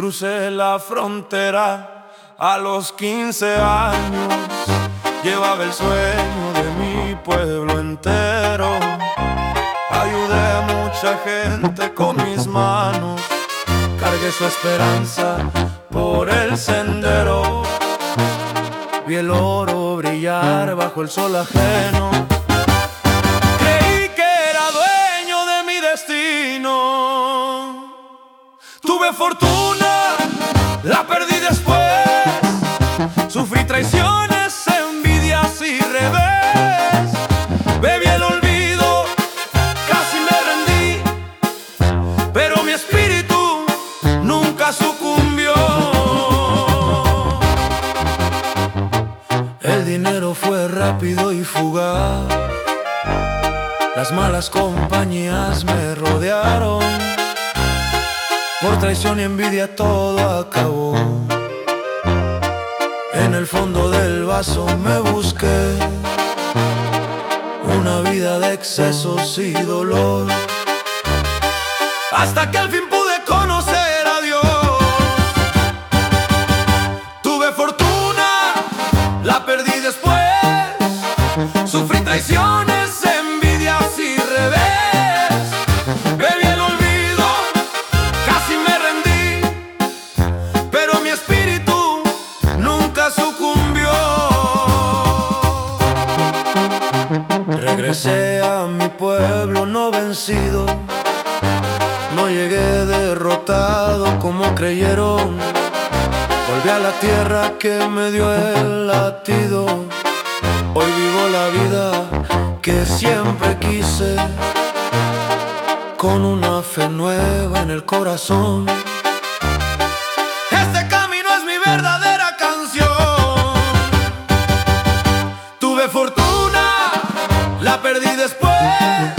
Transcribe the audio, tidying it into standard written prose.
Crucé la frontera a los 15 años. Llevaba el sueño de mi pueblo entero. Ayudé a mucha gente con mis manos. Cargué su esperanza por el sendero. Vi el oro brillar bajo el sol ajeno. Creí que era dueño de mi destino. Tuve fortuna, la perdí después. Sufrí traiciones, envidias y revés. Bebí el olvido, casi me rendí, pero mi espíritu nunca sucumbió. El dinero fue rápido y fugaz. Las malas compañías me rodearon. Por traición y envidia todo acabó. En el fondo del vaso me busqué una vida de excesos y dolor, hasta que al fin pude conocer a Dios. Tuve fortuna, la perdí después. Sufrí traiciones, envidias y revés. Bebí el olvido, casi me rendí, pero mi espíritu nunca sucumbió. Regresé a mi pueblo no vencido. No llegué derrotado como creyeron. Volví a la tierra que me dio el latido. Hoy vivo la vida que siempre quise, con una fe nueva en el corazón. Este camino es mi verdadera canción. Tuve fortuna, la perdí después.